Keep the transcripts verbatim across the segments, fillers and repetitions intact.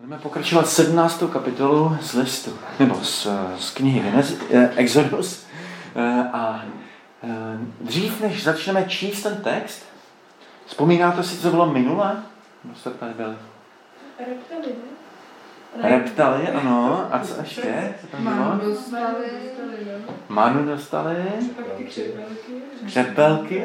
Budeme pokračovat sedmnáctou kapitolu z listu, nebo z, z knihy Exodus. A dřív, než začneme číst ten text, vzpomínáte si, co bylo minule? Kdo jste tady byli? Reptali, ne? Reptali, ano. A co ještě? Co tam bylo? Manu dostali. Manu dostali. Křepelky.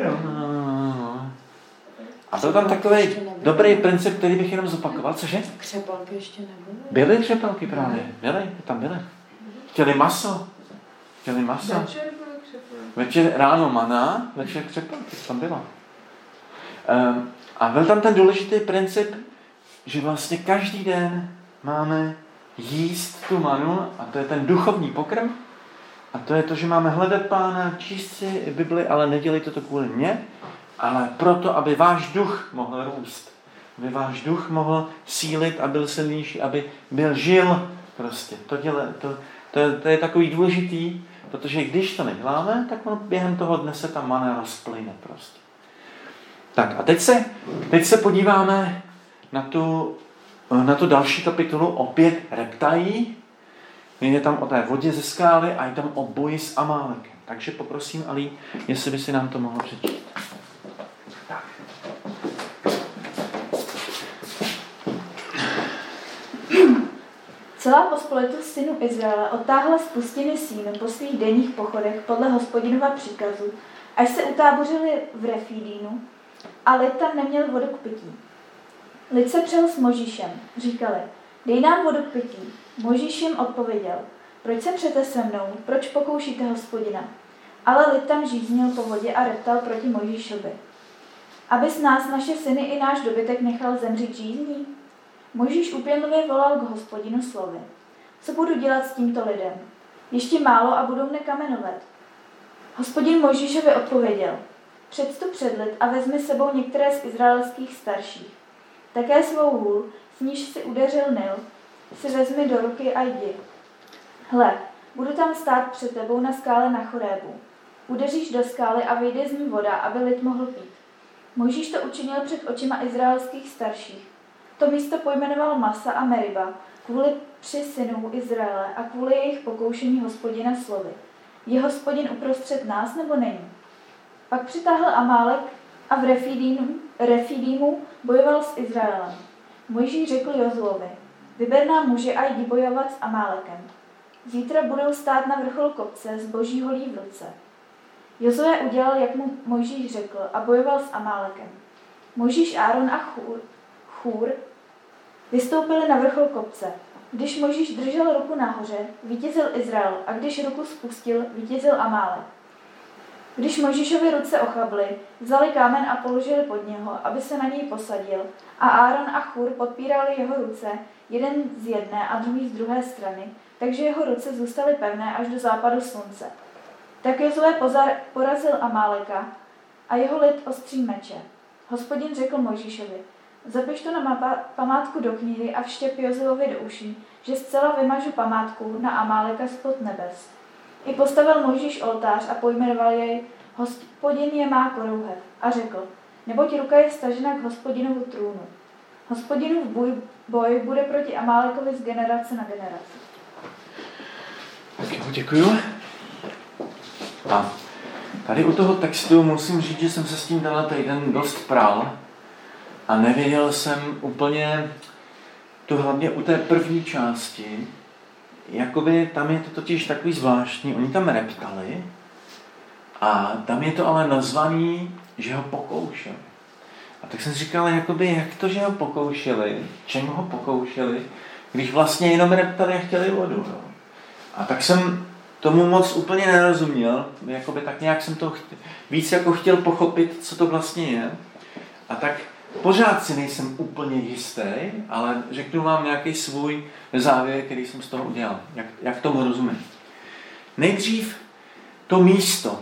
A byl tam takový dobrý princip, který bych jenom zopakoval. Cože? Křepelky ještě nebyly. Byly křepelky právě. Byly, tam byly. Chtěli maso. Chtěli maso. Večer byly křepelky. Večer ráno mana, večer křepelky. Tam bylo. Um, a byl tam ten důležitý princip, že vlastně každý den máme jíst tu manu a to je ten duchovní pokrm. A to je to, že máme hledat Pána, číst si Bibli, ale nedělejte to kvůli mně, ale proto, aby váš duch mohl růst. Aby váš duch mohl sílit a byl silnější, aby byl žil prostě. To, děle, to, to, je, to je takový důležitý, protože když to neděláme, tak on během toho dne se ta mana rozplyne prostě. Tak a teď se, teď se podíváme na tu, na tu další kapitolu, opět reptají. Je tam o té vodě ze skály a je tam o boji s Amálekem. Takže poprosím Ali, jestli by si nám to mohlo přečíst. Tak. Celá pospolitost synů Izraele odtáhla z pustiny Sínu po svých denních pochodech podle Hospodinova příkazu, až se utábořili v Refídínu, a lid tam neměl vodu k pití. Lid se přel s Možíšem, říkali, dej nám vodu k pití. Možíš jim odpověděl, proč se přete se mnou, proč pokoušíte Hospodina? Ale lid tam žíznil po vodě a reptal proti Mojžíšovi. Abys nás, naše syny i náš dobytek nechal zemřít žízní? Mojžíš úpěnlivě volal k Hospodinu slovy. Co budu dělat s tímto lidem? Ještě málo a budou mne kamenovat. Hospodin Mojžíšovi odpověděl. Předstup před lid a vezmi sebou některé z izraelských starších. Také svou hůl, s níž si udeřil Nil, si vezmi do ruky a jdi. Hle, budu tam stát před tebou na skále na Chorébu. Udeříš do skály a vyjde z ní voda, aby lid mohl pít. Mojžíš to učinil před očima izraelských starších. To místo pojmenoval Masa a Meriba kvůli tři synů Izraele a kvůli jejich pokoušení Hospodina slovy. Je Hospodin uprostřed nás nebo není? Pak přitáhl Amálek a v Refidímu, Refidímu bojoval s Izraelem. Mojžíš řekl Jozuovi, vyber nám muže a jdi bojovat s Amálekem. Zítra budou stát na vrchol kopce s boží holí v ruce. Jozue udělal, jak mu Mojžíš řekl, a bojoval s Amálekem. Mojžíš, Áron a Chůr, Chůr vystoupili na vrchol kopce. Když Mojžíš držel ruku nahoře, vítězil Izrael a když ruku spustil, vítězil Amálek. Když Mojžíšovi ruce ochably, vzali kámen a položili pod něho, aby se na něj posadil, a Áron a Chůr podpírali jeho ruce, jeden z jedné a druhý z druhé strany, takže jeho ruce zůstaly pevné až do západu slunce. Tak Jozue porazil Amáleka a jeho lid ostří meče. Hospodin řekl Mojžíšovi, zapiš to na mapa, památku do knihy a vštěp Jozuovi do uší, že zcela vymažu památku na Amáleka spod nebes. I postavil Mojžíš oltář a pojmenoval jej Hospodin je má korouhev a řekl, neboť ruka je stažena k Hospodinovu trůnu. Hospodinův boj, boj bude proti Amálekovi z generace na generaci. Tak jo, děkuju. A tady u toho textu musím říct, že jsem se s tím tenhle týden dost prál a nevěděl jsem úplně, to hlavně u té první části, jakoby tam je to totiž takový zvláštní, oni tam reptali a tam je to ale nazvaný, že ho pokoušeli. A tak jsem si říkal, jakoby, jak to, že ho pokoušeli, čemu ho pokoušeli, když vlastně jenom reptali a chtěli vodu. No. A tak jsem tomu moc úplně nerozuměl, jakoby tak nějak jsem to chtěl, víc jako chtěl pochopit, co to vlastně je. A tak pořád si nejsem úplně jistý, ale řeknu vám nějaký svůj závěr, který jsem z toho udělal, jak, jak tomu rozumím. Nejdřív to místo.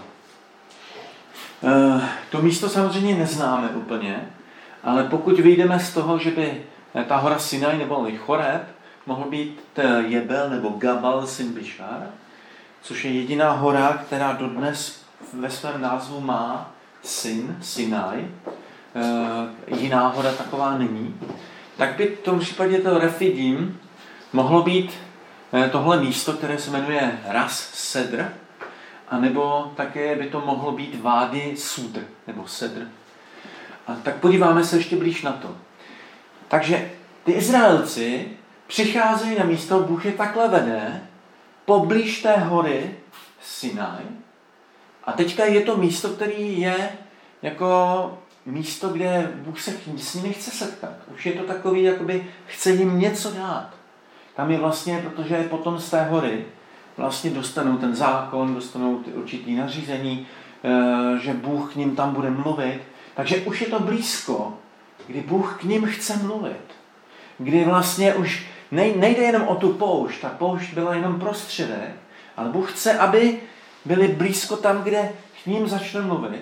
E, to místo samozřejmě neznáme úplně, ale pokud vyjdeme z toho, že by ta hora Sinaj nebo Choreb mohl být Jebel nebo Gabal syn Bišár, což je jediná hora, která dodnes ve svém názvu má syn, Sinaj, e, jiná hora taková není, tak by v tom případě to Refidim mohlo být tohle místo, které se jmenuje Ras Sedr, anebo také by to mohlo být Vády Sudr, nebo Sedr. A tak podíváme se ještě blíž na to. Takže ty Izraelci přicházejí na místo, Bůh je takhle vede, poblíž té hory Sinaj. A teďka je to místo, který je jako místo, kde Bůh se s nimi chce setkat. Už je to takový, jakoby chce jim něco dát. Tam je vlastně, protože potom z té hory vlastně dostanou ten zákon, dostanou ty určitý nařízení, že Bůh k ním tam bude mluvit. Takže už je to blízko, kdy Bůh k ním chce mluvit. Kdy vlastně už nejde jenom o tu poušť, ta poušť byla jenom prostředek, ale Bůh chce, aby byli blízko tam, kde k ním začne mluvit.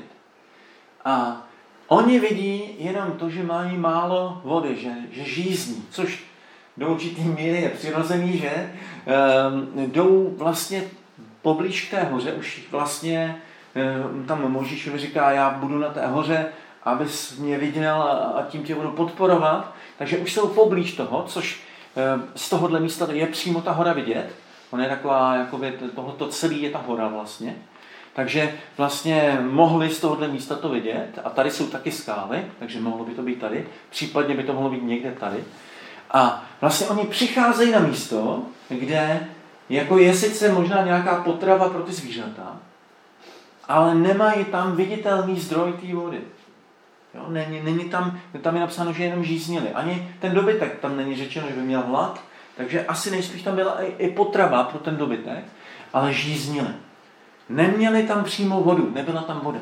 A oni vidí jenom to, že mají málo vody, že, že žízní, což do určitý míry je přirozený, že um, jdou vlastně poblíž k té hoře, už vlastně um, tam Mojžíšovi říká, já budu na té hoře, abys mě viděl a, a tím tě budu podporovat. Takže už jsou poblíž toho, což um, z tohohle místa je přímo ta hora vidět. Ona je taková, jakoby tohoto celý je ta hora vlastně. Takže vlastně mohli z tohohle místa to vidět a tady jsou taky skály, takže mohlo by to být tady, případně by to mohlo být někde tady. A vlastně oni přicházejí na místo, kde jako je sice možná nějaká potrava pro ty zvířata, ale nemají tam viditelný zdroj té vody. Jo? Není, není tam, tam je napsáno, že jenom žíznili. Ani ten dobytek tam není řečeno, že by měl hlad, takže asi nejspíš tam byla i, i potrava pro ten dobytek, ale žíznili. Neměli tam přímou vodu, nebyla tam voda.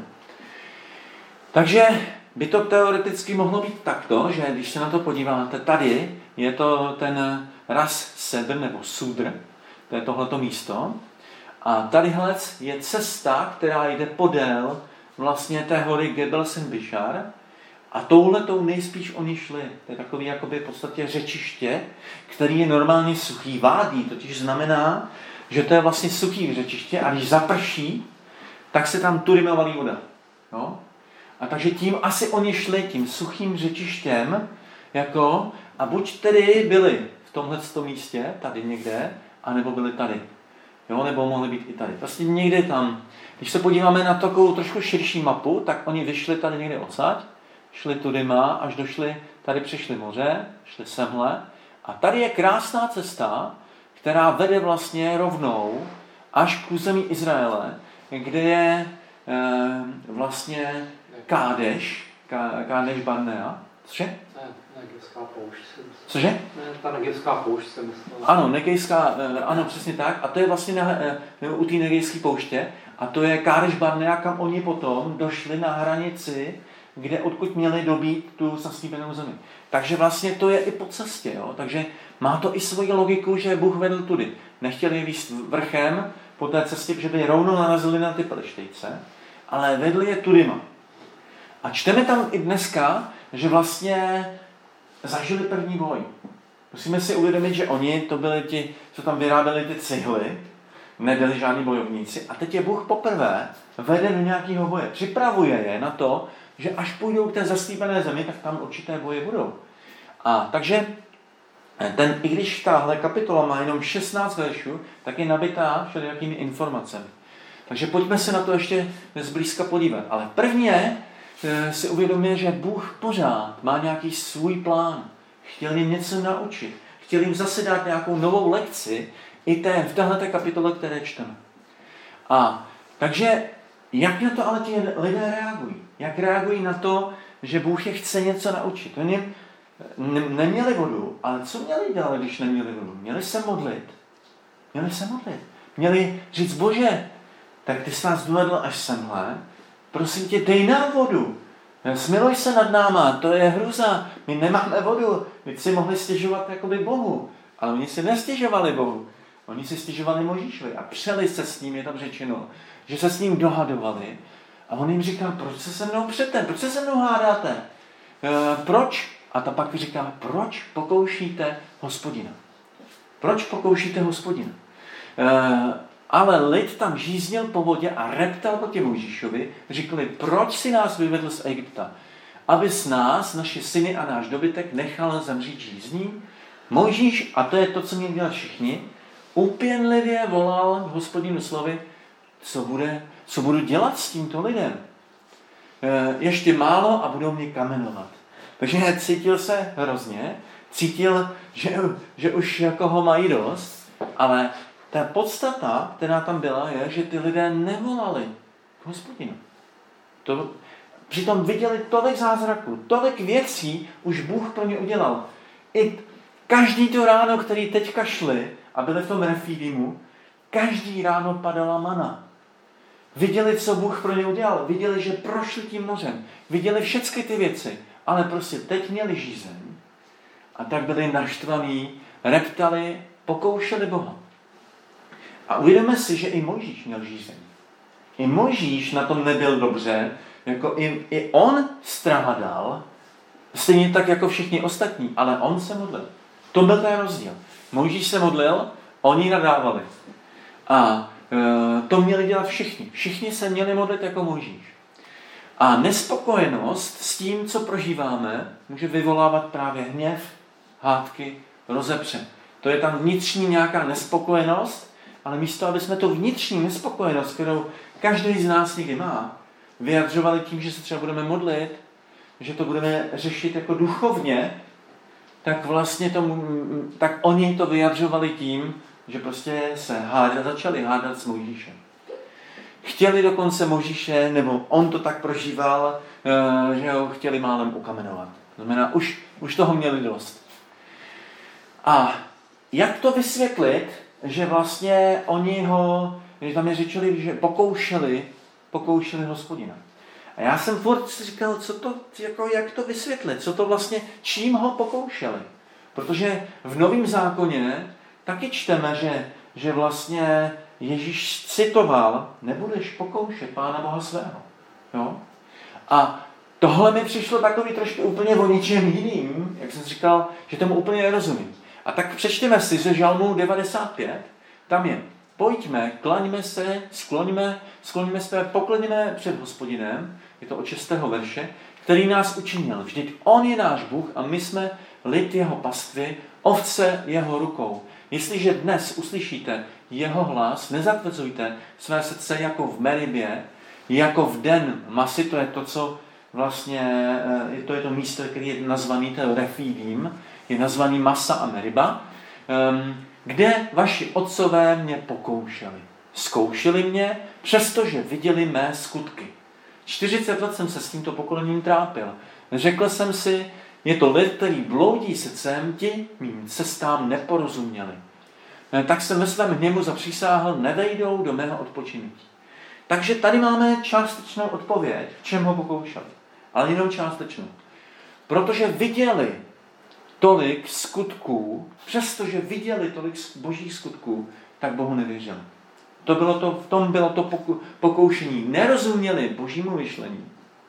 Takže by to teoreticky mohlo být takto, že když se na to podíváte, tady je to ten Ras Sedr nebo Sudr, to je tohleto místo. A tadyhle je cesta, která jde podél vlastně té hory Gebel Sen-Bishar. A touhletou nejspíš oni šli. To je takový jakoby v podstatě řečiště, který je normálně suchý. Vádí totiž znamená, že to je vlastně suchý řečiště a když zaprší, tak se tam turima valí voda. Jo? A takže tím asi oni šli tím suchým řečištěm, jako, a buď tedy byli v tomhletom místě, tady někde, anebo byli tady. Jo? Nebo mohli být i tady. Prostě někde tam. Když se podíváme na takovou trošku širší mapu, tak oni vyšli tady někde odsaď, šli turima, až došli, tady přišli moře, šli semhle. A tady je krásná cesta, která vede vlastně rovnou až k území Izraele, kde je e, vlastně Kádeš, Kádeš Barnea. Cože? Ne, Negevská poušť. Cože? Ne, ta Negevská poušť jsem myslel. Ano, Negevská, ano, přesně tak. A to je vlastně na, u té Negevské pouště. A to je Kádeš Barnea, kam oni potom došli na hranici, kde odkud měli dobít tu zaslíbenou zemi. Takže vlastně to je i po cestě. Jo? Takže má to i svoji logiku, že Bůh vedl tudy. Nechtěli je víc vrchem po té cestě, že by rovnou narazili na ty Pelištejce, ale vedli je tudima. A čteme tam i dneska, že vlastně zažili první boj. Musíme si uvědomit, že oni, to byli ti, co tam vyráběli ty cihly, nebyli žádní bojovníci. A teď je Bůh poprvé vede do nějakého boje. Připravuje je na to, že až půjdou k té zaslíbené zemi, tak tam určité boje budou. A takže ten, i když tahle kapitola má jenom šestnáct veršů, tak je nabitá všelijakými informacemi. Takže pojďme se na to ještě zblízka podívat. Ale prvně si uvědomíme, že Bůh pořád má nějaký svůj plán. Chtěl jim něco naučit. Chtěl jim zase dát nějakou novou lekci i té, v téhleté kapitole, které čteme. A takže jak na to ale ti lidé reagují? Jak reagují na to, že Bůh je chce něco naučit? Oni neměli vodu, ale co měli dělat, když neměli vodu? Měli se modlit. Měli se modlit. Měli říct, Bože, tak ty jsi nás dovedl až semhle, prosím tě, dej nám vodu. Smiluj se nad náma, to je hruza. My nemáme vodu. My si mohli stěžovat jakoby Bohu. Ale oni si nestěžovali Bohu. Oni si stěžovali Mojžíšovi a přeli se s ním, je tam řečeno, že se s ním dohadovali. A on jim říká, proč se se mnou přete? Proč se se mnou hádáte? E, proč? A ta pak říká, proč pokoušíte Hospodina? Proč pokoušíte Hospodina? E, ale lid tam žíznil po vodě a reptal proti Mojžíšovi. Říkali, proč si nás vyvedl z Egypta? aby s nás, naše syny a náš dobytek nechal zemřít žízní. Mojžíš, a to je to, co měli dělat všichni, úpěnlivě volal k Hospodinu slovy, co, bude, co budu dělat s tímto lidem. E, ještě málo a budou mě kamenovat. Takže cítil se hrozně, cítil, že, že už jako ho mají dost, ale ta podstata, která tam byla, je, že ty lidé nevolali k Hospodinu. To, přitom viděli tolik zázraků, tolik věcí už Bůh pro ně udělal. I každý to ráno, který teďka šli a byli v tom Refidimu, každý ráno padala mana. Viděli, co Bůh pro ně udělal. Viděli, že prošli tím mořem. Viděli všechny ty věci. Ale prostě teď měli žízeň. A tak byli naštvaní, reptali, pokoušeli Boha. A uvědomme si, že i Mojžíš měl žízeň. I Mojžíš na tom nebyl dobře, jako i, i on strádal, stejně tak jako všichni ostatní, ale on se modlil. To byl ten rozdíl. Mojžíš se modlil, oni nadávali. A e, to měli dělat všichni. Všichni se měli modlit jako Mojžíš. A nespokojenost s tím, co prožíváme, může vyvolávat právě hněv, hádky, rozepře. To je tam vnitřní nějaká nespokojenost, ale místo, aby jsme tu vnitřní nespokojenost, kterou každý z nás někdy má, vyjadřovali tím, že se třeba budeme modlit, že to budeme řešit jako duchovně, tak vlastně tomu, tak oni to vyjadřovali tím, že prostě se hádat, začali hádat s Mojžíšem. Chtěli dokonce Mojžíše, nebo on to tak prožíval, že ho chtěli málem ukamenovat. To znamená, už, už toho měli dost. A jak to vysvětlit, že vlastně oni ho, že tam je řečili, že pokoušeli, pokoušeli Hospodina. A já jsem furt si říkal, co to, jako, jak to vysvětlit, co to vlastně, čím ho pokoušeli. Protože v Novém zákoně taky čteme, že, že vlastně Ježíš citoval, nebudeš pokoušet Pána Boha svého. Jo? A tohle mi přišlo takový trošku úplně o ničem jiným, jak jsem říkal, že tomu úplně nerozumím. A tak přečteme si ze Žalmu devadesát pět, tam je, pojďme, klaňme se, skloňme, skloňme se, pokleníme před Hospodinem, je to od šestého verše, který nás učinil. Vždyť on je náš Bůh a my jsme lid jeho pastvy, ovce jeho rukou. Jestliže dnes uslyšíte jeho hlas, nezatvrzujte své srdce jako v Meribě, jako v den Masy, to je to, co vlastně, to je to místo, který je nazvaný ten Refidim, je nazvaný Masa a Meriba, kde vaši otcové mě pokoušeli. Zkoušeli mě, přestože viděli mé skutky. čtyřicet let jsem se s tímto pokolením trápil. Řekl jsem si, je to lid, který bloudí srdcem, ti mým cestám neporozuměli. Tak jsem ve svém hněvu zapřísáhl, nevejdou do mého odpočinutí. Takže tady máme částečnou odpověď, v čem ho pokoušeli. Ale jenom částečnou. Protože viděli tolik skutků, přestože viděli tolik božích skutků, tak Bohu nevěřili. To bylo to, v tom bylo to pokoušení. Nerozuměli božímu myšlení.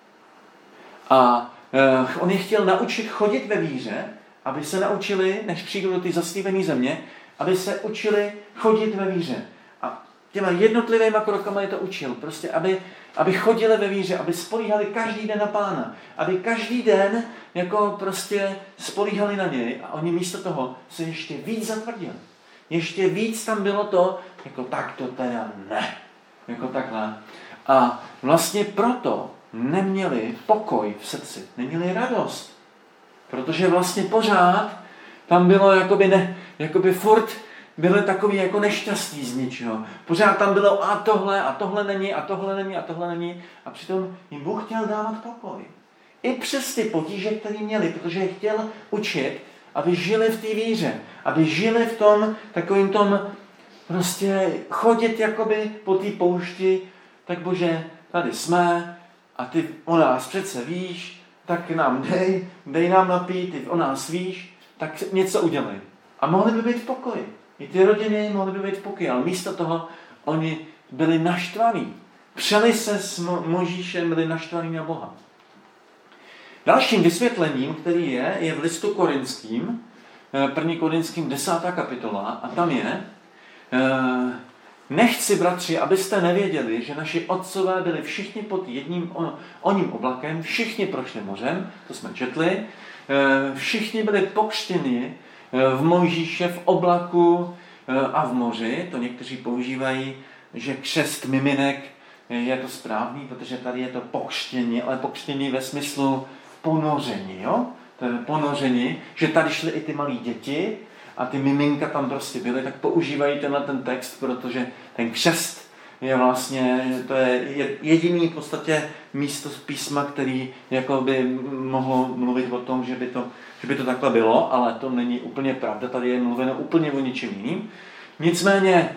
A eh, on je chtěl naučit chodit ve víře, aby se naučili, než přijdou do ty zaslíbené země, aby se učili chodit ve víře. A těma jednotlivýma krokama je to učil. Prostě, aby, aby chodili ve víře, aby spolíhali každý den na Pána. Aby každý den jako prostě spolíhali na něj. A oni místo toho se ještě víc zatvrdili. Ještě víc tam bylo to, jako tak to teda ne. Jako takhle. A vlastně proto neměli pokoj v srdci. Neměli radost. Protože vlastně pořád tam bylo jakoby, ne, jakoby furt byli takový jako nešťastí z ničeho. Pořád tam bylo a tohle, a tohle není, a tohle není, a tohle není. A přitom jim Bůh chtěl dávat pokoj. I přes ty potíže, které měli, protože je chtěl učit, aby žili v té víře. Aby žili v tom takovým tom prostě chodit jakoby po té poušti. Tak Bože, tady jsme a ty o nás přece víš, tak nám dej, dej nám napít, ty o nás víš, tak něco udělej. A mohli by být v pokoji. I ty rodiny mohly by být v pokoji, ale místo toho oni byli naštvaní. Přeli se s Mo- Mojžíšem, byli naštvaní na Boha. Dalším vysvětlením, který je, je v listu Korinským, první Korinským desátá kapitola, a tam je, Nechci, bratři, abyste nevěděli, že naši otcové byli všichni pod jedním oním oblakem, všichni prošli mořem, to jsme četli, všichni byli pokřtěni v Mojžíše, v oblaku a v moři. To někteří používají, že křest miminek je to správný, protože tady je to pokřtění, ale pokřtění ve smyslu ponoření, jo? To je ponoření, že tady šly i ty malí děti a ty miminka tam prostě byly, tak používají tenhle ten text, protože ten křest je vlastně, to je jediný v podstatě místo z písma, který jako by mohlo mluvit o tom, že by to, že by to takhle bylo, ale to není úplně pravda, tady je mluveno úplně o něčem jiným. Nicméně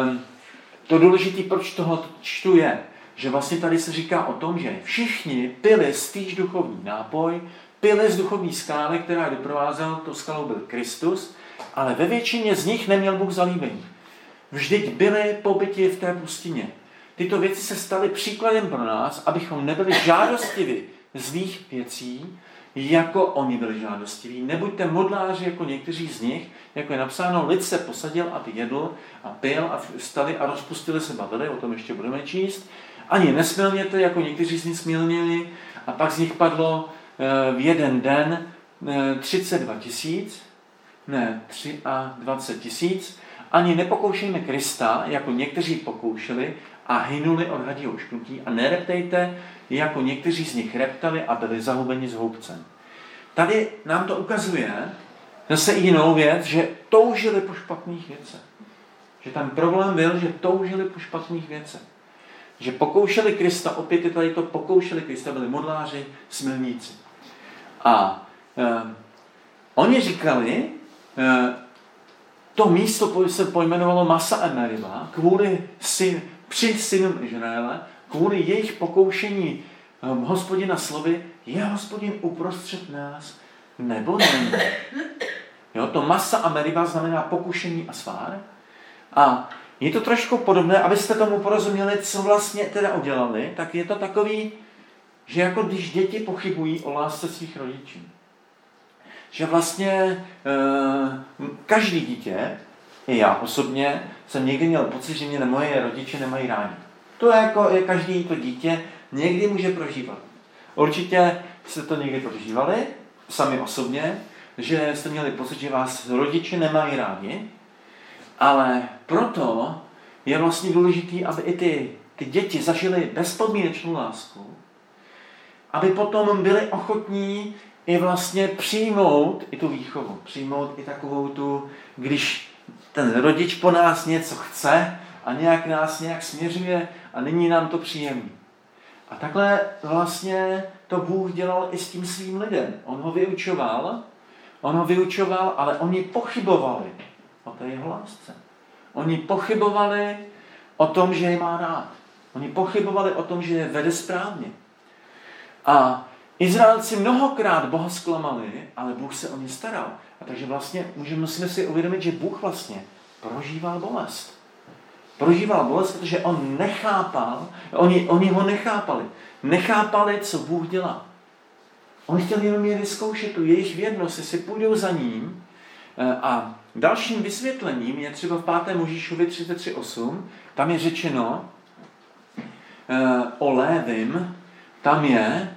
to důležité, proč toho čtu, je, že vlastně tady se říká o tom, že všichni pili stýž duchovní nápoj, pili z duchovní skály, která je doprovázel, to skalou byl Kristus, ale ve většině z nich neměl Bůh zalíbení. Vždyť byli pobyti v té pustině. Tyto věci se staly příkladem pro nás, abychom nebyli žádostiví zlých věcí, jako oni byli žádostiví. Nebuďte modláři jako někteří z nich, jako je napsáno, lid se posadil, aby jedl a pil a vstali a rozpustili se bavili, o tom ještě budeme číst. Ani nesmilněte, jako někteří z nich smilnili, a pak z nich padlo v jeden den třicet dva tisíc, ne, dvacet tři tisíc. Ani nepokoušejme Krista, jako někteří pokoušeli a hynuli od hadího škrutí, a nereptejte, jako někteří z nich reptali a byli zahubeni s houbcem. Tady nám to ukazuje zase i jinou věc, že toužili po špatných věcech. Že ten problém byl, že toužili po špatných věcech. Že pokoušeli Krista, opět je tady to, pokoušeli Krista, byli modláři, smilníci. A eh, oni říkali, eh, to místo se pojmenovalo Massa a Meriba, kvůli syn, při synům Izraele, kvůli jejich pokoušení um, Hospodina slovy, je Hospodin uprostřed nás, nebo ne? Jo, to Massa a Meriba znamená pokušení a svár. A je to trošku podobné, abyste tomu porozuměli, co vlastně teda udělali, tak je to takový, že jako když děti pochybují o lásce svých rodičů. Že vlastně e, každý dítě, i já osobně, jsem někdy měl pocit, že mě moje rodiče nemají rádi. To je jako je každý to dítě někdy může prožívat. Určitě jste to někdy prožívali, sami osobně, že jste měli pocit, že vás rodiče nemají rádi, ale proto je vlastně důležité, aby i ty, ty děti zažily bezpodmínečnou lásku, aby potom byli ochotní i vlastně přijmout i tu výchovu, přijmout i takovou tu, když ten rodič po nás něco chce a nějak nás nějak směřuje a není nám to příjemné. A takhle vlastně to Bůh dělal i s tím svým lidem. On ho vyučoval, on ho vyučoval, ale oni pochybovali o té jeho lásce. Oni pochybovali o tom, že je má rád. Oni pochybovali o tom, že je vede správně. A Izraelci mnohokrát Boha zklamali, ale Bůh se o ně staral. A takže vlastně můžeme, musíme si uvědomit, že Bůh vlastně prožíval bolest. Prožíval bolest, protože on nechápal, oni, oni ho nechápali. Nechápali, co Bůh dělá. On chtěl jenom je vyzkoušet tu jejich věrnost, jestli půjdou za ním. A dalším vysvětlením je třeba v pátém Mojžíšovi třicet tři osm, tam je řečeno o Lévim, tam je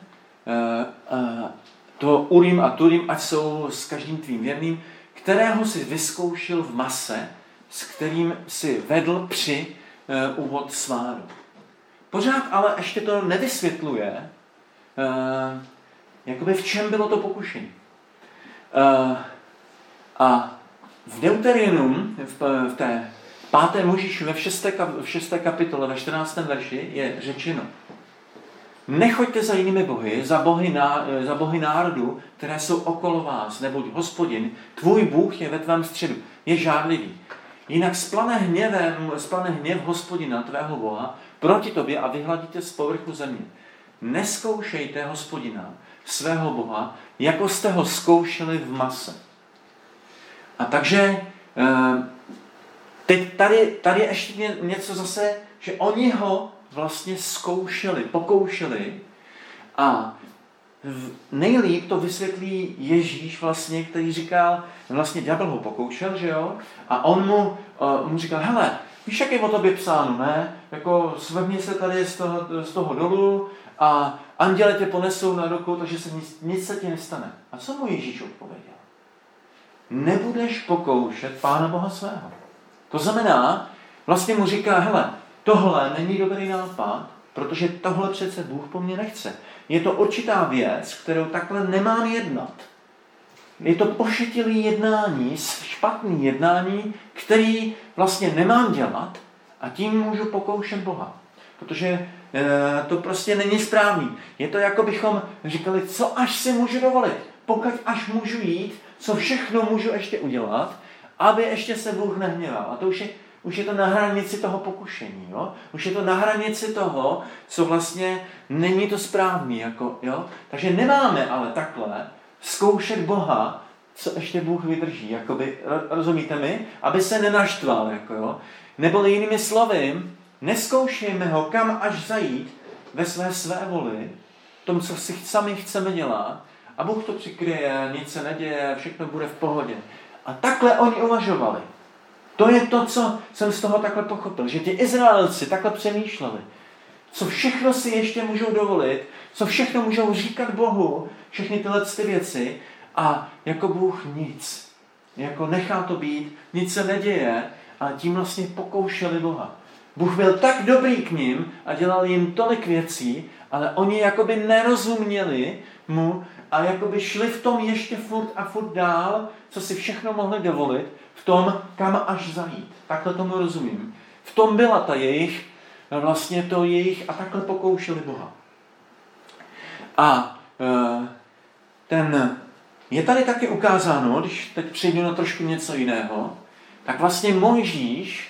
to Urim a Turim, ať jsou s každým tvým věrným, kterého si vyzkoušel v mase, s kterým si vedl při uh, úvod sváru. Pořád ale ještě to nevysvětluje, uh, jakoby v čem bylo to pokušení. Uh, a v Deuterianum, v, v té páté Mojžíšově, v šesté, v šesté kapitole, ve čtrnáctém verši je řečeno: nechoďte za jinými bohy, za bohy, ná, za bohy národů, které jsou okolo vás, neboť Hospodin, tvůj Bůh je ve tvém středu, je žárlivý. Jinak splane hněvem, splane hněv Hospodina, tvého Boha, proti tobě a vyhladíte z povrchu země. Neskoušejte Hospodina, svého Boha, jako jste ho zkoušeli v mase. A takže teď tady, tady je ještě něco zase, že oni ho vlastně zkoušeli, pokoušeli a nejlíp to vysvětlí Ježíš vlastně, který říkal, vlastně ďábel ho pokoušel, že jo? A on mu, uh, mu říkal, hele, víš, jak je o tobě psáno, ne? Jako svrhni se tady z toho, z toho dolu a anděle tě ponesou na ruku, takže se nic, nic se ti nestane. A co mu Ježíš odpověděl? Nebudeš pokoušet Pána Boha svého. To znamená, vlastně mu říká, hele, tohle není dobrý nápad, protože tohle přece Bůh po mně nechce. Je to určitá věc, kterou takhle nemám jednat. Je to pošetilý jednání, špatný jednání, který vlastně nemám dělat a tím můžu pokoušet Boha. Protože e, to prostě není správný. Je to jako bychom říkali, co až si můžu dovolit, pokud až můžu jít, co všechno můžu ještě udělat, aby ještě se Bůh nehněval. A to už je, už je to na hranici toho pokušení. Jo? Už je to na hranici toho, co vlastně není to správný. Jako, jo? Takže nemáme ale takhle zkoušet Boha, co ještě Bůh vydrží. Jakoby, rozumíte mi? Aby se nenaštval. Jako, jo? Nebo jinými slovy, neskoušejme ho, kam až zajít ve své své voli, v tom, co si sami chceme dělat, a Bůh to přikryje, nic se neděje, všechno bude v pohodě. A takhle oni uvažovali. To je to, co jsem z toho takhle pochopil, že ti Izraelci takhle přemýšleli. Co všechno si ještě můžou dovolit, co všechno můžou říkat Bohu, všechny tyhle ty věci, a jako Bůh nic. Jako nechá to být, nic se neděje, a tím vlastně pokoušeli Boha. Bůh byl tak dobrý k nim a dělal jim tolik věcí, ale oni jakoby nerozuměli mu a jakoby šli v tom ještě furt a furt dál, co si všechno mohli dovolit, v tom, kam až zajít. Takhle tomu rozumím. V tom byla ta jejich, vlastně to jejich, a takhle pokoušeli Boha. A ten, je tady taky ukázáno, když teď přijdu na trošku něco jiného, tak vlastně Mojžíš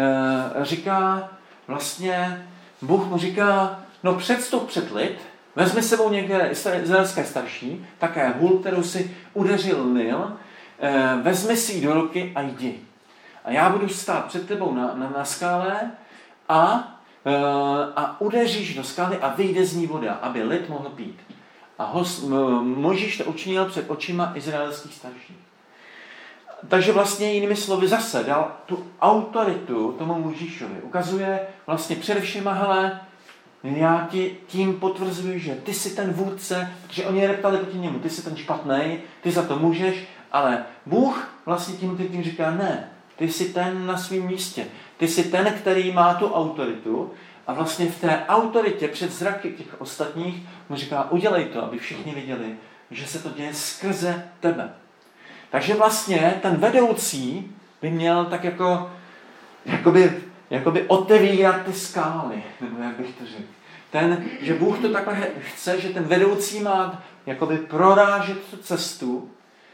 říká, vlastně Bůh mu říká, no předstup před lid, vezmi sebou některé izraelské starší, také hůl, kterou si udeřil Nil, vezmi si ji do ruky a jdi. A já budu stát před tebou na, na, na skále a, a udeříš do skály a vyjde z ní voda, aby lid mohl pít. A hos, Mojžíš to učinil před očima izraelských starších. Takže vlastně jinými slovy zase dal tu autoritu tomu Mojžíšovi. Ukazuje vlastně především, hele, já ti tím potvrzuji, že ty jsi ten vůdce, protože oni reptali proti němu, ty jsi ten špatnej, ty za to můžeš, ale Bůh vlastně tím, tím říká, ne, ty jsi ten na svém místě, ty jsi ten, který má tu autoritu a vlastně v té autoritě před zraky těch ostatních mu říká, udělej to, aby všichni viděli, že se to děje skrze tebe. Takže vlastně ten vedoucí by měl tak jako jakoby, jakoby otevírat ty skály, nebo jak bych to řekl. Ten, že Bůh to takhle chce, že ten vedoucí má jakoby prorážet tu cestu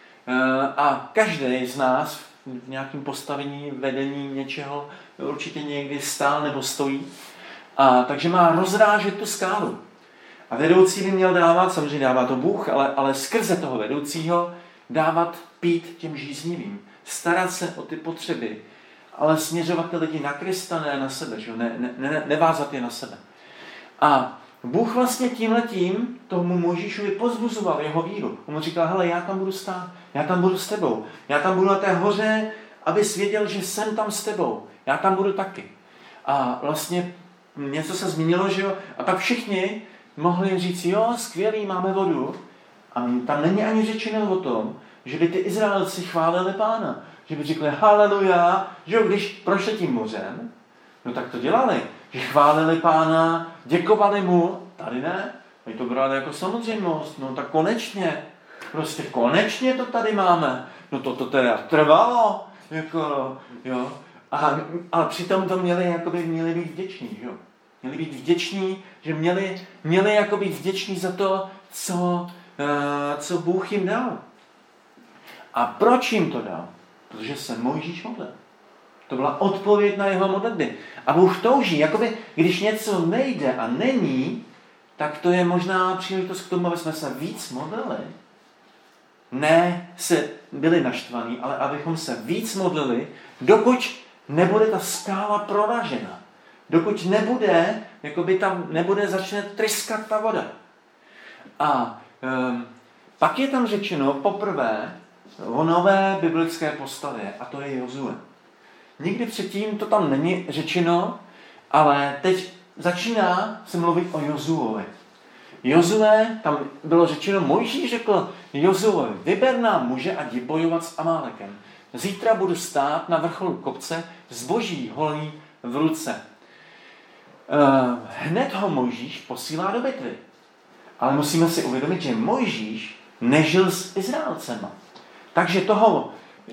a každý z nás v nějakém postavení, vedení něčeho určitě někdy stál nebo stojí. A takže má rozrážet tu skálu. A vedoucí by měl dávat, samozřejmě dává to Bůh, ale, ale skrze toho vedoucího dávat pít těm žíznivým. Starat se o ty potřeby, ale směřovat ty lidi na Krista, ne na sebe, že? Ne, ne, ne, nevázat je na sebe. A Bůh vlastně tímhletím tomu Mojžíšovi pozbuzoval jeho víru. On mu říkal, hele, já tam budu stát, já tam budu s tebou, já tam budu na té hoře, abys věděl, že jsem tam s tebou, já tam budu taky. A vlastně něco se změnilo, že jo, a pak všichni mohli říct, jo, skvělý, máme vodu, a tam není ani řečeno o tom, že by ty Izraelci chválili Pána, že by řekli haleluja, že jo, když prošli tím mořem, no tak to dělali, že chválili Pána, děkovali mu, tady ne, my to brali jako samozřejmost, no tak konečně, prostě konečně to tady máme, no to, to teda trvalo, jako, jo, a, a přitom to měli, jakoby měli být vděční, jo, měli být vděční, že měli, měli jako být vděční za to, co, uh, co Bůh jim dal. A proč jim to dal? Protože se Mojžíš modlil. To byla odpověď na jeho modlitby. A Bůh touží, jakoby, když něco nejde a není, tak to je možná příležitost k tomu, aby jsme se víc modlili. Ne se byli naštvaní, ale abychom se víc modlili, dokud nebude ta skála proražena. Dokud nebude, jakoby tam nebude, začne tryskat ta voda. A um, pak je tam řečeno poprvé o nové biblické postavě, a to je Jozue. Nikdy předtím to tam není řečeno, ale teď začíná se mluvit o Jozuovi. Jozue, tam bylo řečeno, Mojžíš řekl Jozue, vyber nám muže a jdi bojovat s Amálekem. Zítra budu stát na vrcholu kopce s boží holí v ruce. Uh, hned ho Mojžíš posílá do bitvy. Ale musíme si uvědomit, že Mojžíš nežil s Izraelcema. Takže toho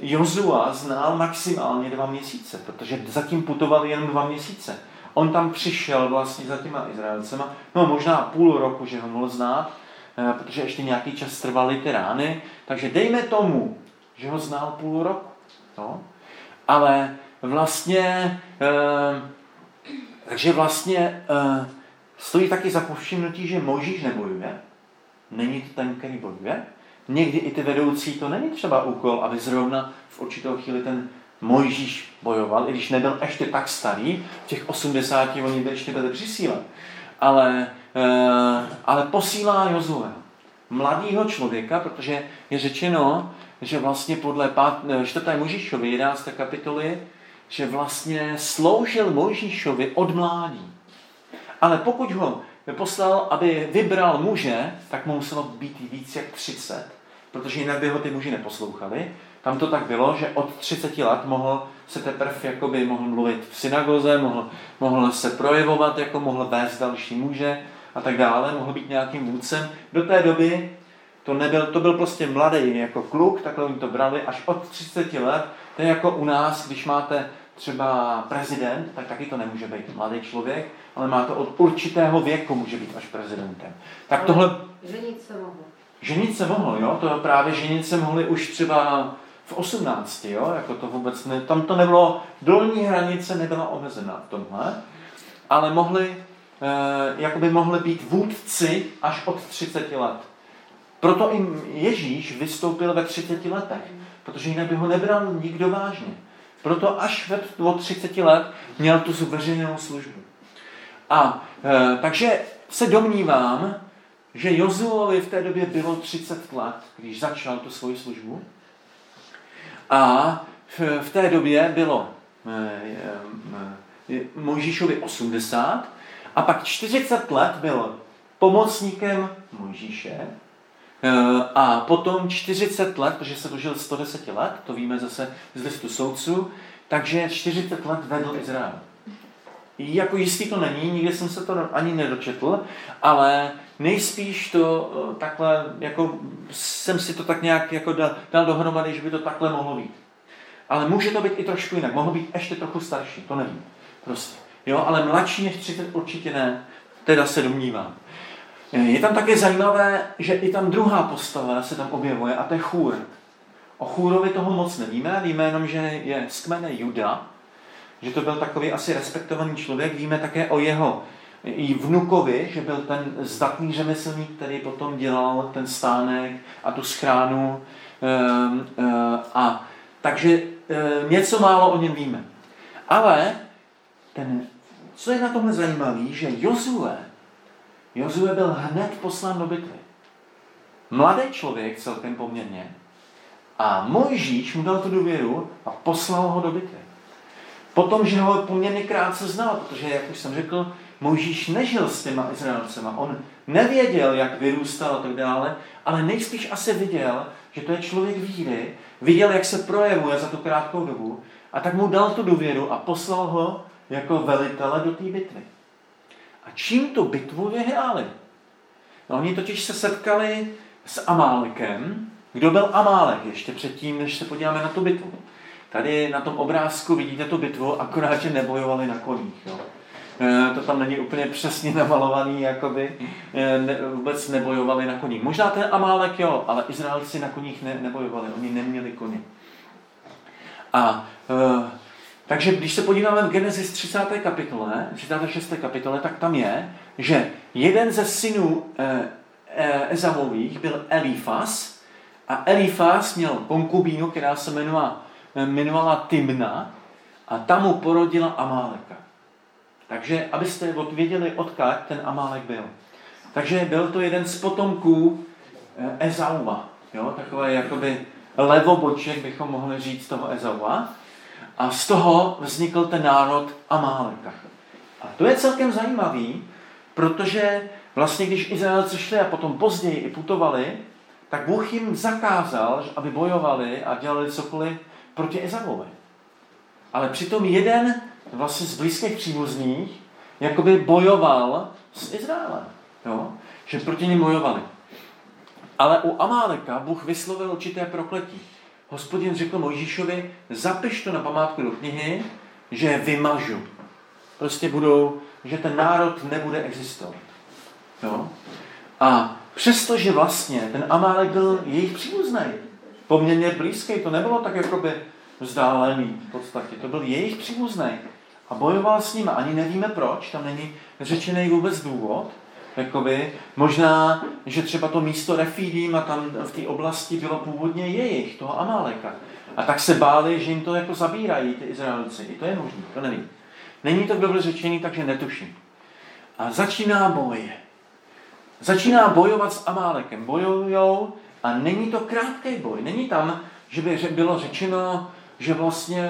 Jozua znal maximálně dva měsíce, protože zatím putovali jen dva měsíce. On tam přišel vlastně za těma Izraelcema, no možná půl roku, že ho mohl znát, uh, protože ještě nějaký čas trvaly ty rány, takže dejme tomu, že ho znal půl roku. No? Ale vlastně... Uh, Takže vlastně uh, stojí taky za povšimnutí, že Mojžíš nebojuje. Není to ten, který bojuje. Někdy i ty vedoucí, to není třeba úkol, aby zrovna v určitou chvíli ten Mojžíš bojoval, i když nebyl ještě tak starý, v těch osmdesáti oni by ještě byli při síle. Ale, uh, ale posílá Jozue, mladýho člověka, protože je řečeno, že vlastně podle čtvrté Mojžíšovy jedenácté kapitoly, že vlastně sloužil Mojžíšovi od mládí. Ale pokud ho poslal, aby vybral muže, tak mu muselo být víc jak třicet, protože jinak by ho ty muži neposlouchali. Tam to tak bylo, že od třiceti let mohl se teprve jakoby mohl mluvit v synagoze, mohl, mohl se projevovat, jako mohl vést další muže a tak dále, mohl být nějakým vůdcem. Do té doby to, nebyl, to byl prostě mladý jako kluk, takhle oni to brali až od třiceti let. To je jako u nás, když máte třeba prezident, tak taky to nemůže být mladý člověk, ale má to od určitého věku, může být až prezidentem. Tak ale tohle... Ženit se mohl. Ženit se mohl, jo? To právě ženit se mohli už třeba v osmnácti, jo? Jako to vůbec ne... Tam to nebylo, dolní hranice nebyla omezená v tomhle, ale mohli, eh, jakoby mohli být vůdci až od třiceti let. Proto i Ježíš vystoupil ve třiceti letech, protože jinak by ho nebral nikdo vážně. Proto až ve od třiceti let měl tu zveřejněnou službu. A e, takže se domnívám, že Jozuovi v té době bylo třicet let, když začal tu svoji službu. A v, v té době bylo e, e, Mojžíšovi osmdesát a pak čtyřicet let byl pomocníkem Mojžíše. A potom čtyřicet let, protože se dožil sto deset let, to víme zase z listu soudců, takže čtyřicet let vedl Izrael. Jako jistý to není, nikdy jsem se to ani nedočetl, ale nejspíš to takhle, jako jsem si to tak nějak jako dal, dal dohromady, že by to takhle mohlo být. Ale může to být i trošku jinak, mohlo být ještě trochu starší, to nevím. Prostě. Jo, ale mladší než třicet určitě ne, teda se domnívám. Je tam také zajímavé, že i tam druhá postava se tam objevuje, a to je Chůr. O Chůrovi toho moc nevíme, víme jenom, že je z kmene Juda, že to byl takový asi respektovaný člověk. Víme také o jeho i vnukovi, že byl ten zdatný řemeslník, který potom dělal ten stánek a tu schránu. A takže něco málo o něm víme. Ale ten, co je na tomhle zajímavé, že Jozue Jozue byl hned poslán do bitvy. Mladý člověk celkem poměrně. A Mojžíš mu dal tu důvěru a poslal ho do bitvy. Potom, že ho poměrně krátce znal, protože, jak už jsem řekl, Mojžíš nežil s těma Izraelcema. On nevěděl, jak vyrůstal a tak dále, ale nejspíš asi viděl, že to je člověk víry, viděl, jak se projevuje za tu krátkou dobu, a tak mu dal tu důvěru a poslal ho jako velitele do té bitvy. A čím tu bitvu vyhráli? No, oni totiž se setkali s Amálekem. Kdo byl Amálek ještě předtím, než se podíváme na tu bitvu? Tady na tom obrázku vidíte tu bitvu, akorát, že nebojovali na koních. Jo. E, to tam není úplně přesně namalovaný, jakoby e, ne, vůbec nebojovali na koních. Možná ten Amálek, jo, ale Izraelci na koních ne, nebojovali, oni neměli koně. A e, takže když se podíváme v Genesis třicáté kapitole, třicáté šesté kapitole, tak tam je, že jeden ze synů e, e, Ezavových byl Elifas a Elifas měl konkubínu, která se jmenovala, jmenovala Timna, a tam mu porodila Amáleka. Takže abyste věděli, odkud ten Amálek byl. Takže byl to jeden z potomků Ezauva, jo? Takové jakoby levoboček bychom mohli říct toho Ezauva. A z toho vznikl ten národ Amáleka. A to je celkem zajímavý, protože vlastně když Izraelci šli a potom později i putovali, tak Bůh jim zakázal, aby bojovali a dělali cokoliv proti Ezauvovi. Ale přitom jeden vlastně z blízkých příbuzných jakoby bojoval s Izraelem. Jo? Že proti ním bojovali. Ale u Amáleka Bůh vyslovil určité prokletí. Hospodin řekl Mojžíšovi, zapiš to na památku do knihy, že je vymažu. Prostě budou, že ten národ nebude existovat. Jo? A přestože vlastně ten Amálek byl jejich příbuzný, poměrně blízký, to nebylo tak jakoby vzdálený v podstatě, to byl jejich příbuzný. A bojoval s nimi, ani nevíme proč, tam není řečený vůbec důvod. Jakoby, možná, že třeba to místo Refídím a tam v té oblasti bylo původně jejich, toho Amáleka. A tak se báli, že jim to jako zabírají ty Izraelci. I to je možné, to nevím. Není to v Bibli řečený, takže netuším. A začíná boj. Začíná bojovat s Amálekem. Bojujou a není to krátký boj. Není tam, že by bylo řečeno, že vlastně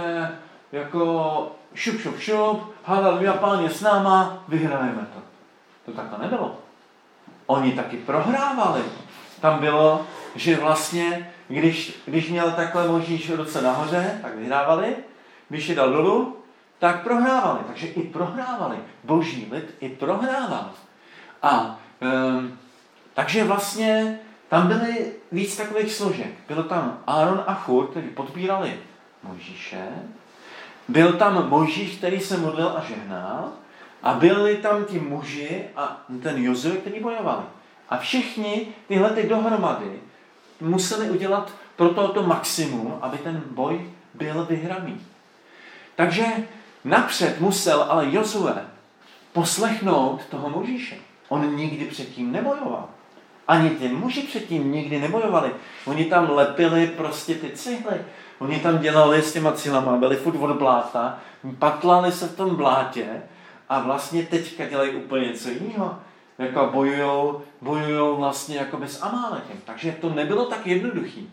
jako šup, šup, šup, haleluja, Pán je s náma, vyhrajeme to. To takhle nebylo. Oni taky prohrávali. Tam bylo, že vlastně, když, když měl takhle Mojžíš ruce nahoře, tak vyhrávali. Když je dal dolů, tak prohrávali. Takže i prohrávali. Boží lid i prohrával. A um, takže vlastně tam byly víc takových složek. Byl tam Áron a Chur, kteří podpírali Mojžíše. Byl tam Mojžíš, který se modlil a žehnal. A byli tam ti muži a ten Jozue, který bojovali. A všichni tyhle ty dohromady museli udělat pro tohoto maximum, aby ten boj byl vyhraný. Takže napřed musel ale Jozue poslechnout toho Mojžíše. On nikdy předtím nebojoval. Ani ty muži předtím nikdy nebojovali. Oni tam lepili prostě ty cihly. Oni tam dělali s těma cihama, byli furt od bláta, patlali se v tom blátě a vlastně teďka dělají úplně něco jiného. Jako bojujou, bojujou vlastně jakoby s Amálekem. Takže to nebylo tak jednoduchý.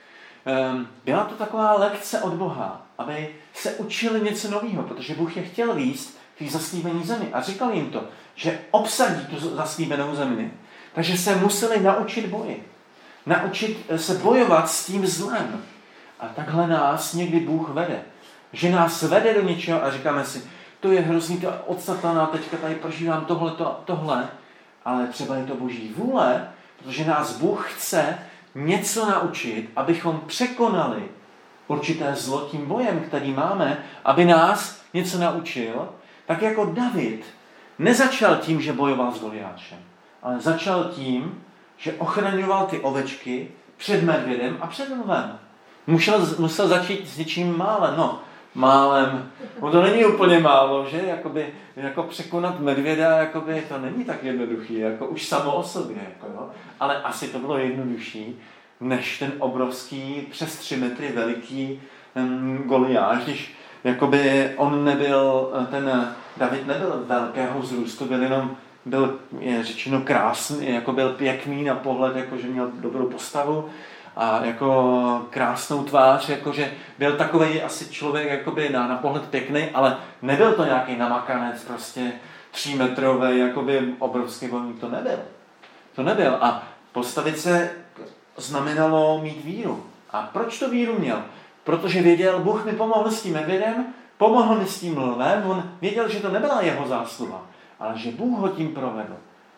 Byla to taková lekce od Boha, aby se učili něco nového, protože Bůh je chtěl víc v té zaslíbené zemi. A říkal jim to, že obsadí tu zaslíbenou zemi. Takže se museli naučit boji. Naučit se bojovat s tím zlem. A takhle nás někdy Bůh vede. Že nás vede do něčeho a říkáme si, to je hrozný, to od satana, teďka tady prožívám tohle, to, tohle, ale třeba je to Boží vůle, protože nás Bůh chce něco naučit, abychom překonali určité zlo tím bojem, který máme, aby nás něco naučil, tak jako David nezačal tím, že bojoval s Goliášem, ale začal tím, že ochraňoval ty ovečky před medvědem a před lvem. Musel, musel začít s něčím málem, no, málem. No to není úplně málo, že? Jakoby, jako překonat medvěda, jakoby, to není tak jednoduchý, jako už samo o sobě, jako, jo? Ale asi to bylo jednodušší, než ten obrovský, přes tři metry veliký um, Goliáš, když jakoby on nebyl, ten David nebyl velkého vzrůstu, byl jenom, byl, je řečeno, krásný, jako byl pěkný na pohled, jako že měl dobrou postavu a jako krásnou tvář, jakože byl takovej asi člověk jakoby na, na pohled pěkný, ale nebyl to nějaký namakanec, prostě třímetrový, jakoby obrovský bojovník, to nebyl. To nebyl. A postavit se znamenalo mít víru. A proč to víru měl? Protože věděl, Bůh mi pomohl s tím medvědem, pomohl mi s tím lvem, on věděl, že to nebyla jeho zásluha, ale že Bůh ho tím provedl.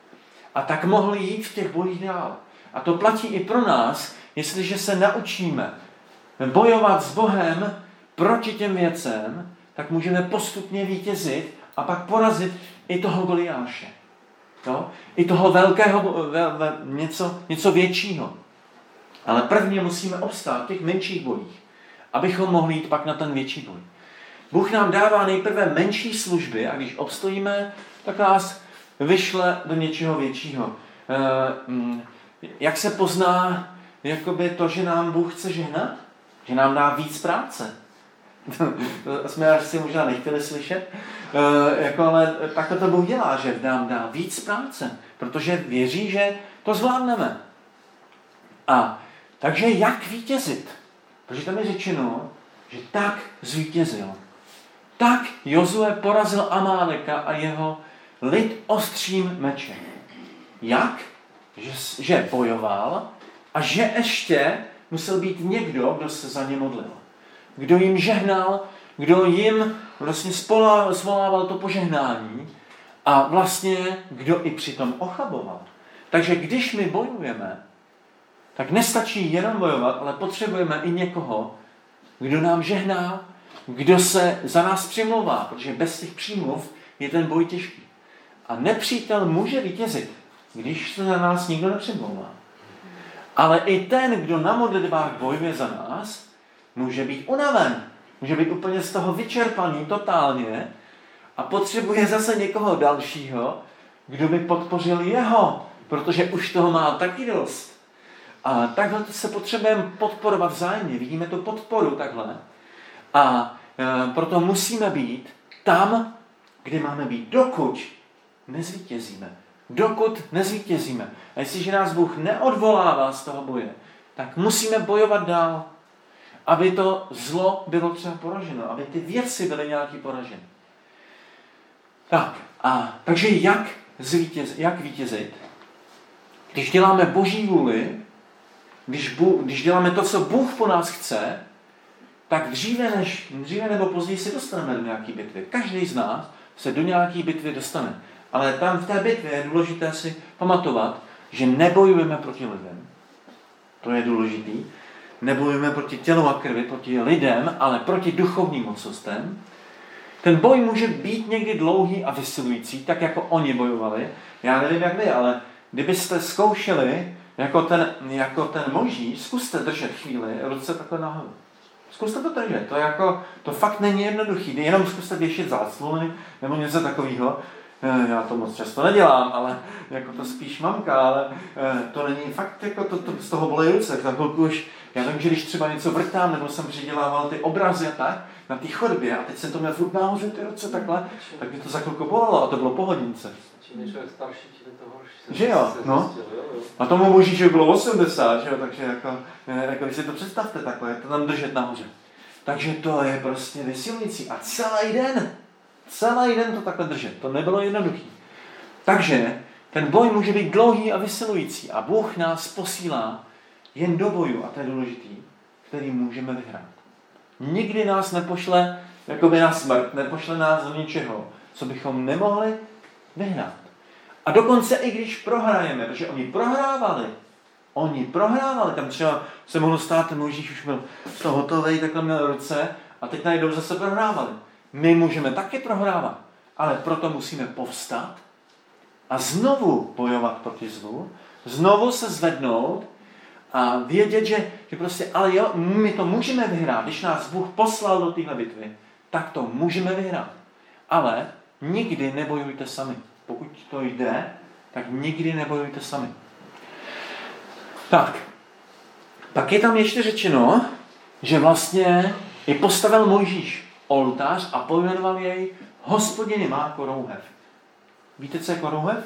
A tak mohl jít v těch bojích dál. A to platí i pro nás, jestliže se naučíme bojovat s Bohem proti těm věcem, tak můžeme postupně vítězit a pak porazit i toho Goliáše. No? I toho velkého, ve, ve, něco, něco většího. Ale prvně musíme obstát v těch menších bojích, abychom mohli jít pak na ten větší boj. Bůh nám dává nejprve menší služby a když obstojíme, tak nás vyšle do něčeho většího. Jak se pozná jakoby to, že nám Bůh chce žehnat? Že nám dá víc práce. To jsme asi možná nechtěli slyšet. E, jako, ale takhle to Bůh dělá, že nám dá víc práce, protože věří, že to zvládneme. A takže jak vítězit? Protože tam je řečeno, že tak zvítězil. Tak Jozue porazil Amáleka a jeho lid ostřím mečem. Jak? Že, že bojoval a že ještě musel být někdo, kdo se za ně modlil. Kdo jim žehnal, kdo jim vlastně svolával to požehnání a vlastně kdo i přitom ochaboval. Takže když my bojujeme, tak nestačí jenom bojovat, ale potřebujeme i někoho, kdo nám žehná, kdo se za nás přimlouvá, protože bez těch přímluv je ten boj těžký. A nepřítel může vítězit, když se za nás nikdo nepřimlouvá. Ale i ten, kdo na modlitbách bojuje za nás, může být unaven. Může být úplně z toho vyčerpaný totálně a potřebuje zase někoho dalšího, kdo by podpořil jeho, protože už toho má taky dost. A takhle se potřebujeme podporovat vzájemně. Vidíme tu podporu takhle. A e, proto musíme být tam, kde máme být, dokud nezvítězíme. Dokud nezvítězíme. A jestliže nás Bůh neodvolává z toho boje, tak musíme bojovat dál, aby to zlo bylo třeba poraženo, aby ty věci byly nějaký poraženy. Tak, a takže jak, zvítěz, jak vítězit? Když děláme Boží vůli, když, Bůh, když děláme to, co Bůh po nás chce, tak dříve, než, dříve nebo později se dostaneme do nějaké bitvy. Každý z nás se do nějaké bitvy dostane. Ale tam v té bitvě je důležité si pamatovat, že nebojujeme proti lidem. To je důležitý. Nebojujeme proti tělu a krvi, proti lidem, ale proti duchovním mocnostem. Ten boj může být někdy dlouhý a vysilující, tak jako oni bojovali. Já nevím, jak vy, ale kdybyste zkoušeli, jako ten, jako ten Mojžíš, zkuste držet chvíli ruce takhle nahoru. Zkuste to držet. To, jako, to fakt není jednoduchý. Jenom zkuste věšit zásluny nebo něco takového. Já to moc často nedělám, ale jako to spíš mamka, ale to není fakt, jako to, to z toho bolej ruce. Za chvilku už, já vím, že když třeba něco vrtám, nebo jsem přidělával ty obrazy tak, na té chodbě a teď jsem to měl furt nahoře ty ruce takhle, tak mě to za chvilku bolelo a to bylo po hodince. Čím je člověk starší, čím je to horší. Že jo, no. A tomu Božíček bylo osmdesát, že jo, takže jako, jako když si to představte takhle, jak to tam držet nahoře. Takže to je prostě vysilující a celý den, celý den to takhle držet, to nebylo jednoduchý. Takže ten boj může být dlouhý a vysilující a Bůh nás posílá jen do boju, a to je důležitý, který můžeme vyhrát. Nikdy nás nepošle jakoby na smrt, nepošle nás do ničeho, co bychom nemohli vyhrát. A dokonce i když prohrajeme, protože oni prohrávali, oni prohrávali, tam třeba se mohlo stát, ten Mojžíš už byl z toho hotovej, takhle měl ruce a teď najednou zase prohrávali. My můžeme taky prohrávat, ale proto musíme povstat a znovu bojovat proti zlu, znovu se zvednout a vědět, že, že prostě, ale jo, my to můžeme vyhrát, když nás Bůh poslal do téhle bitvy, tak to můžeme vyhrát. Ale nikdy nebojujte sami. Pokud to jde, tak nikdy nebojujte sami. Tak, pak je tam ještě řečeno, že vlastně i postavil Mojžíš oltář a pojmenoval jej Hospodin má korouhev. Víte, co je korouhev?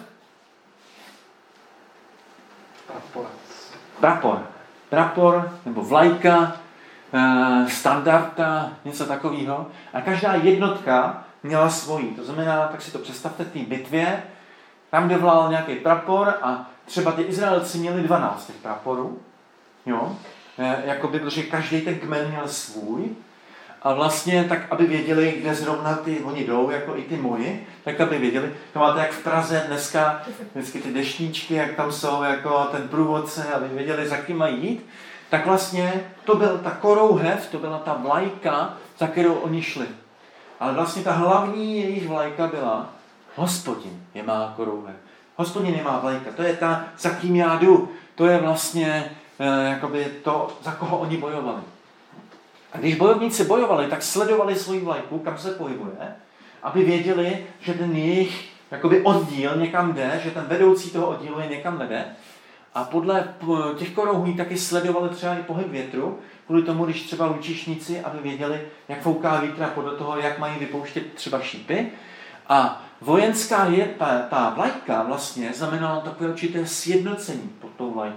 Prapor. Prapor. Prapor nebo vlajka, standarda, něco takového. A každá jednotka měla svojí. To znamená, tak si to představte v té bitvě, tam, kde vlál nějaký prapor a třeba ty Izraelci měli dvanáct těch praporů, jo, e, jakoby, protože každý ten kmen měl svůj a vlastně tak, aby věděli, kde zrovna ty oni jdou, jako i ty moji, tak aby věděli, to máte jak v Praze dneska, vždycky ty deštníčky, jak tam jsou, jako ten průvodce, aby věděli, za kým mají jít, tak vlastně to byl ta korouhev, to byla ta vlajka, za kterou oni šli. Ale vlastně ta hlavní jejich vlajka byla Hospodin je má korouhev. Hospodin je má vlajka. To je ta, za kým já jdu. To je vlastně eh, jakoby to, za koho oni bojovali. A když bojovníci bojovali, tak sledovali svoji vlajku, kam se pohybuje, aby věděli, že ten jejich jakoby oddíl někam jde, že ten vedoucí toho oddílu je někam vede. A podle těch korouhů taky sledovali třeba i pohyb větru, kvůli tomu, když třeba lučišníci, aby věděli, jak fouká vítr a podle toho, jak mají vypouštět třeba šípy. A vojenská je, ta, ta vlajka vlastně znamenala takové určité sjednocení pod tou vlajkou.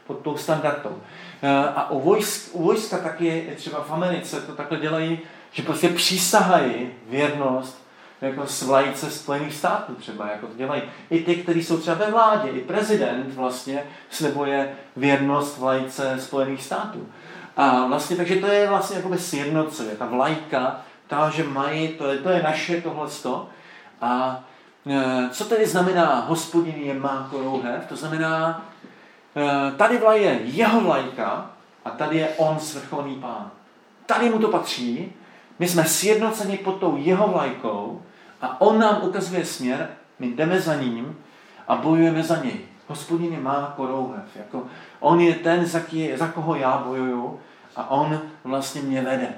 pod tou standardou. A u, vojsk, u vojska taky třeba v Americe to takhle dělají, že prostě přísahají věrnost jako s vlajce Spojených států třeba, jako to dělají. I ty, kteří jsou třeba ve vládě, i prezident vlastně slibuje věrnost vlajce Spojených států. A vlastně, takže to je vlastně jakoby sjednocuje, ta vlajka, ta, že mají, to je, to je naše tohleto. A e, co tedy znamená Hospodin je má korouhev? To znamená, e, tady je jeho vlajka a tady je on svrchovaný pán. Tady mu to patří, my jsme sjednoceni pod tou jeho vlajkou a on nám ukazuje směr, my jdeme za ním a bojujeme za něj. Hospodin je má korouhev. Jako on je ten, za, ký, za koho já bojuju a on vlastně mě vede.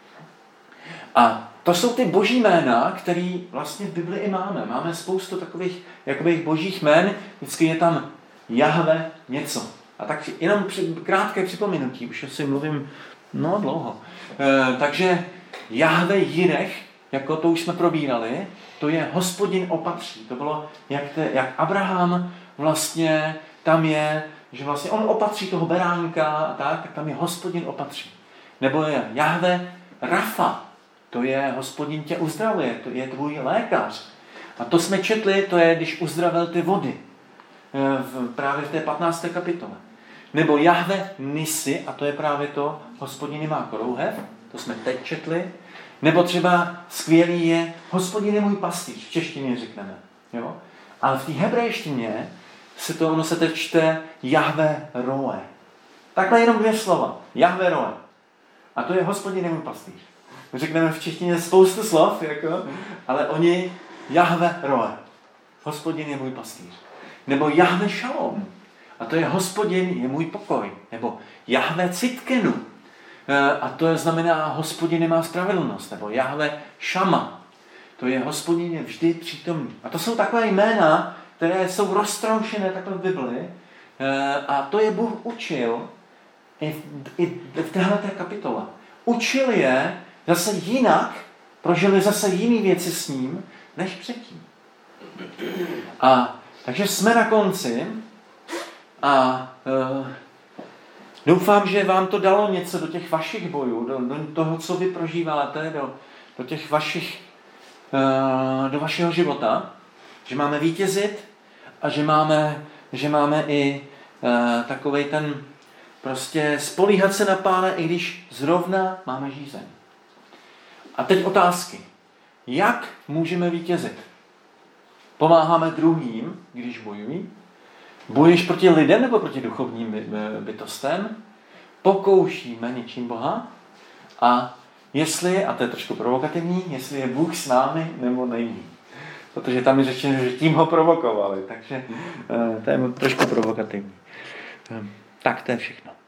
A to jsou ty boží jména, které vlastně v Bibli i máme. Máme spoustu takových jakoby božích jmén, vždycky je tam Jahve něco. A tak jenom při, krátké připomenutí, už si mluvím no dlouho. E, takže Jahve Jirech, jako to už jsme probírali, to je Hospodin opatří. To bylo, jak, te, jak Abraham vlastně tam je, že vlastně on opatří toho beránka a tak, tak tam je Hospodin opatří. Nebo je Jahve Rafa, to je Hospodin tě uzdravuje, to je tvůj lékař. A to jsme četli, to je, když uzdravil ty vody. V, právě v té patnácté kapitole. Nebo Jahve Nisi, a to je právě to, Hospodin má korouhev, to jsme teď četli. Nebo třeba skvělý je, Hospodin je můj pastýř, v češtině řekneme. Jo? Ale v té hebrejštině se to, ono se teď čte Jahve Roe. Takhle jenom dvě slova. Jahve Roe. A to je Hospodin je můj pastýř. Řekneme v češtině spoustu slov, jako, ale oni Jahve Roe. Hospodin je můj pastýř. Nebo Jahve Šalom. A to je Hospodin je můj pokoj. Nebo Jahve Citkenu. A to znamená Hospodin má spravedlnost. Nebo Jahve Šama. To je Hospodin je vždy přítomný. A to jsou takové jména, které jsou roztroušené takhle v Bibli. A to je Bůh učil i v, i v téhleté kapitole. Učil je zase jinak, prožili zase jiné věci s ním, než předtím. A takže jsme na konci a uh, doufám, že vám to dalo něco do těch vašich bojů, do, do toho, co vy prožíváte, do, do těch vašich, uh, do vašeho života, že máme vítězit a že máme, že máme i uh, takovej ten prostě spolíhat se na Pána, i když zrovna máme žízeň. A teď otázky. Jak můžeme vítězit? Pomáháme druhým, když bojují? Bojuješ proti lidem nebo proti duchovním bytostem? Pokoušíme něčím Boha? A jestli, a to je trošku provokativní, jestli je Bůh s námi nebo není. Protože tam je řečeno, že tím ho provokovali. Takže to je trošku provokativní. Tak to je všechno.